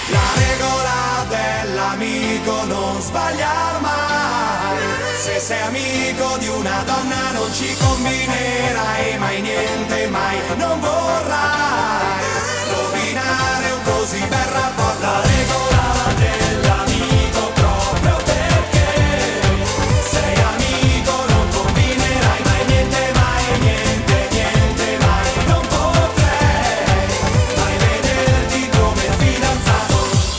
La regola dell'amico, non sbagliar mai. Se sei amico di una donna non ci combinerai mai niente, mai non vorrai rovinare un così bel rapporto. La regola dell'amico, proprio perché sei amico non combinerai mai niente, mai non potrei mai vederti come fidanzato.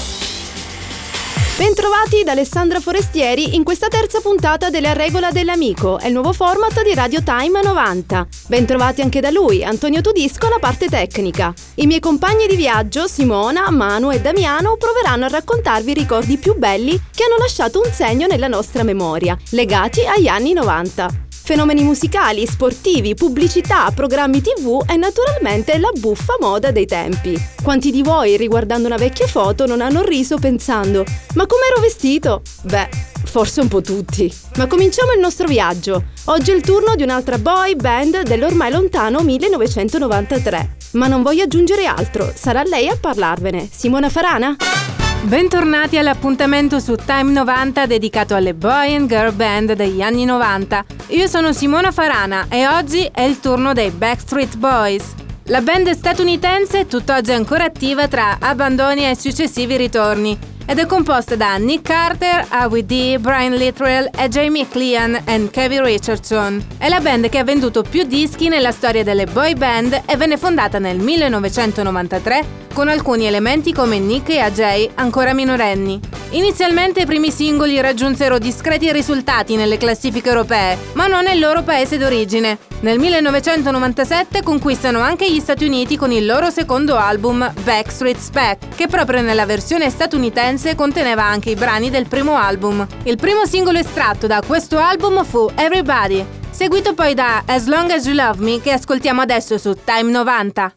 Bentrovati da Alessandra Forestieri in questa terza puntata della Regola dell'Amico, è il nuovo format di Radio Time 90. Bentrovati anche da lui, Antonio Tudisco alla parte tecnica. I miei compagni di viaggio, Simona, Manu e Damiano, proveranno a raccontarvi i ricordi più belli che hanno lasciato un segno nella nostra memoria, legati agli anni 90. Fenomeni musicali, sportivi, pubblicità, programmi TV e naturalmente la buffa moda dei tempi. Quanti di voi, riguardando una vecchia foto, non hanno riso pensando «Ma com'ero vestito?» Beh, forse un po' tutti. Ma cominciamo il nostro viaggio. Oggi è il turno di un'altra boy band dell'ormai lontano 1993. Ma non voglio aggiungere altro, sarà lei a parlarvene. Simona Farana? Bentornati all'appuntamento su Time 90 dedicato alle boy and girl band degli anni 90. Io sono Simona Farana e oggi è il turno dei Backstreet Boys. La band statunitense è tutt'oggi ancora attiva tra abbandoni e successivi ritorni ed è composta da Nick Carter, Howie D, Brian Littrell e Jamie Clean e Kevin Richardson. È la band che ha venduto più dischi nella storia delle boy band e venne fondata nel 1993 con alcuni elementi come Nick e AJ ancora minorenni. Inizialmente i primi singoli raggiunsero discreti risultati nelle classifiche europee, ma non nel loro paese d'origine. Nel 1997 conquistano anche gli Stati Uniti con il loro secondo album Backstreet's Back, che proprio nella versione statunitense conteneva anche i brani del primo album. Il primo singolo estratto da questo album fu Everybody, seguito poi da As Long As You Love Me, che ascoltiamo adesso su Time 90.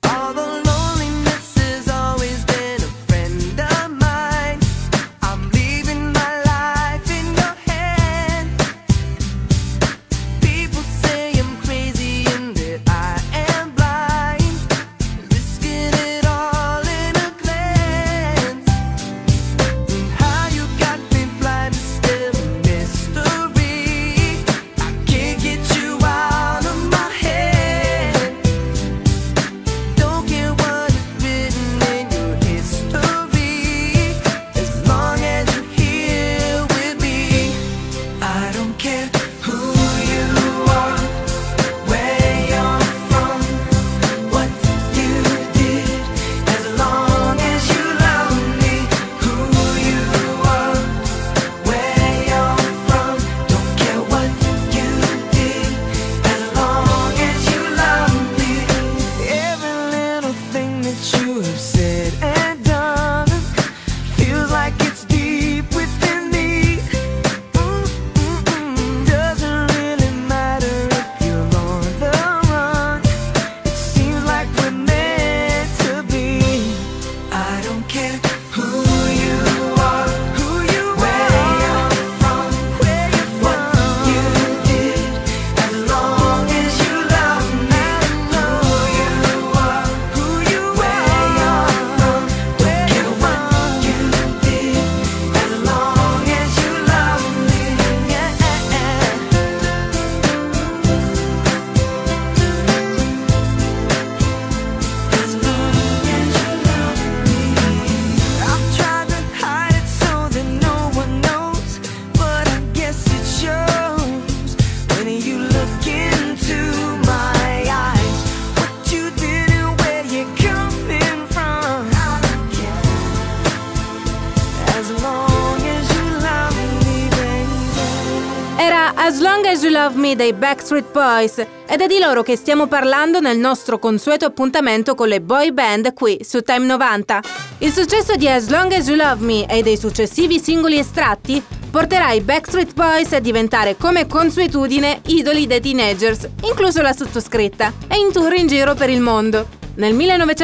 As Long As You Love Me dei Backstreet Boys ed è di loro che stiamo parlando nel nostro consueto appuntamento con le boy band qui su Time 90. Il successo di As Long As You Love Me e dei successivi singoli estratti porterà i Backstreet Boys a diventare come consuetudine idoli dei teenagers, incluso la sottoscritta, e in tour in giro per il mondo. Nel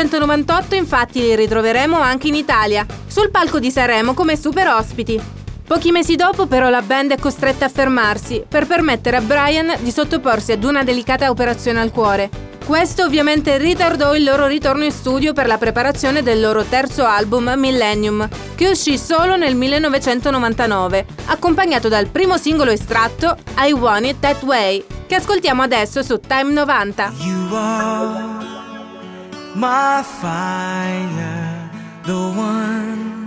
1998 infatti li ritroveremo anche in Italia, sul palco di Sanremo come super ospiti. Pochi mesi dopo però la band è costretta a fermarsi per permettere a Brian di sottoporsi ad una delicata operazione al cuore. Questo ovviamente ritardò il loro ritorno in studio per la preparazione del loro terzo album Millennium, che uscì solo nel 1999, accompagnato dal primo singolo estratto, I Want It That Way, che ascoltiamo adesso su Time 90. You are my fire, the one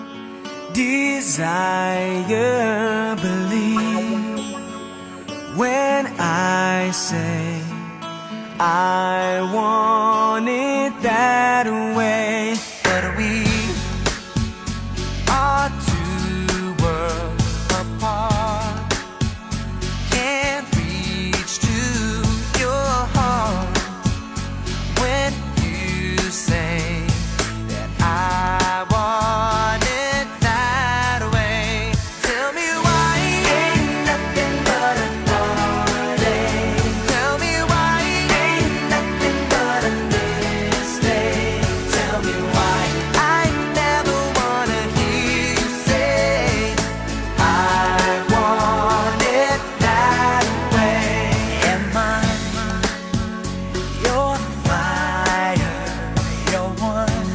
desire, believe when I say I want it that way. But we are two worlds apart, can't reach to your heart when you say that I want it that way. Tell me why ain't nothing but a heartache. Tell me why ain't nothing but a mistake. Tell me why I never wanna hear you say I want it that way. Am I your fire, your one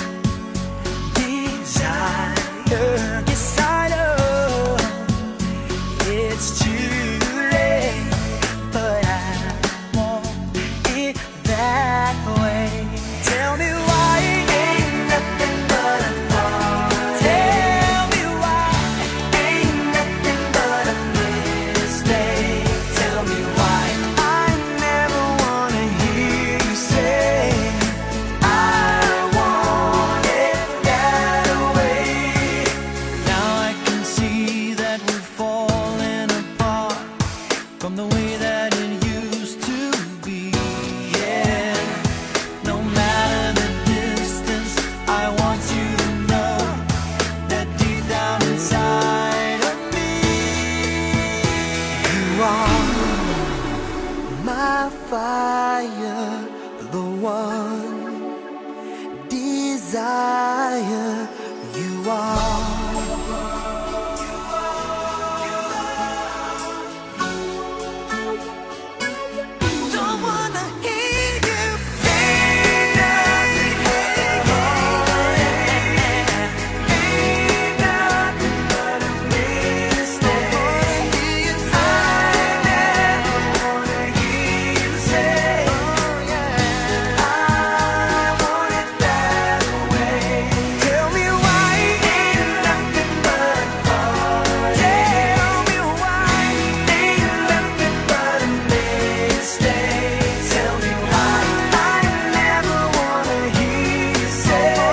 desire? Yes, I know it's too late, but I want it that way. Tell me why ain't nothing but a thought. Tell me why ain't nothing but a mistake. Tell me why I never wanna hear you say I want it that way. Now I can see that we're falling apart from the way that it used to be. Yeah, no matter the distance, I want you to know that deep down inside of me, you are my fire, the one desire. You are. Don't wanna hear you say nothing. Ain't nothing but a mistake. I never wanna hear you say I want it that way. Tell me why ain't nothing but a heart. Tell me why ain't nothing but a mistake. Tell me why I never wanna hear you say I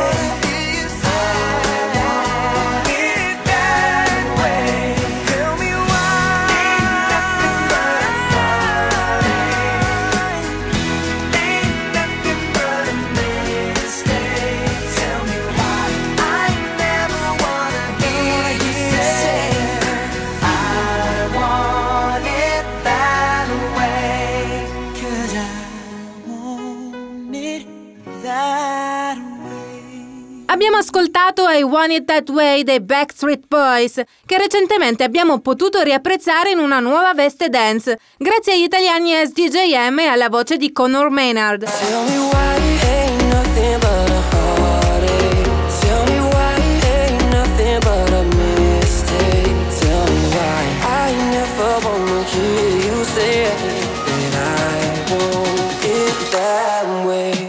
want it that way. Tell me why ain't nothing but a heart. Ain't nothing but a mistake. Tell me why I never wanna hear you say I want it that way. 'Cause I want it that way. Abbiamo ascoltato I Want It That Way dei Backstreet Boys, che recentemente abbiamo potuto riapprezzare in una nuova veste dance, grazie agli italiani SDJM e alla voce di Conor Maynard. Tell me why ain't nothing but a heartache. Tell me why ain't nothing but a mistake. Tell me why I never wanna hear you say that I want it that way.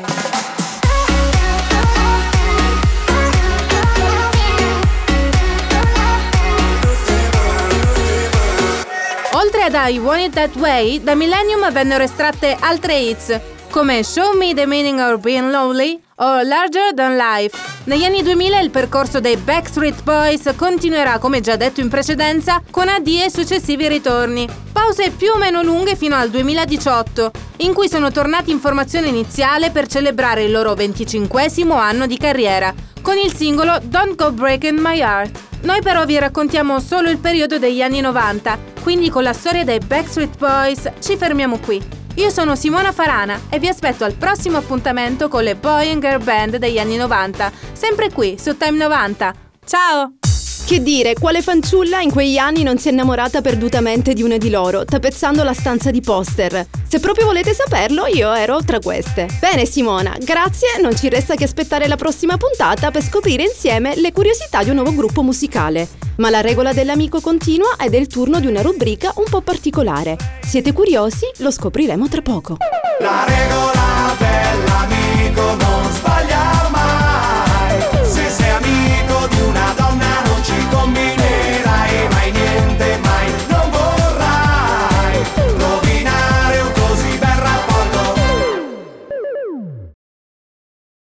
Oltre ad I Want It That Way, da Millennium vennero estratte altre hits, come Show Me the Meaning of Being Lonely o Larger Than Life. Negli anni 2000 il percorso dei Backstreet Boys continuerà, come già detto in precedenza, con addii e successivi ritorni. Pause più o meno lunghe fino al 2018, in cui sono tornati in formazione iniziale per celebrare il loro 25esimo anno di carriera, con il singolo Don't Go Breaking My Heart. Noi però vi raccontiamo solo il periodo degli anni 90, quindi con la storia dei Backstreet Boys ci fermiamo qui. Io sono Simona Farana e vi aspetto al prossimo appuntamento con le boy and girl band degli anni 90, sempre qui su Time 90. Ciao! Che dire, quale fanciulla in quegli anni non si è innamorata perdutamente di una di loro, tapezzando la stanza di poster? Se proprio volete saperlo, io ero tra queste. Bene Simona, grazie, non ci resta che aspettare la prossima puntata per scoprire insieme le curiosità di un nuovo gruppo musicale. Ma la regola dell'amico continua ed è il turno di una rubrica un po' particolare. Siete curiosi? Lo scopriremo tra poco. La regola dell'amico non sbaglia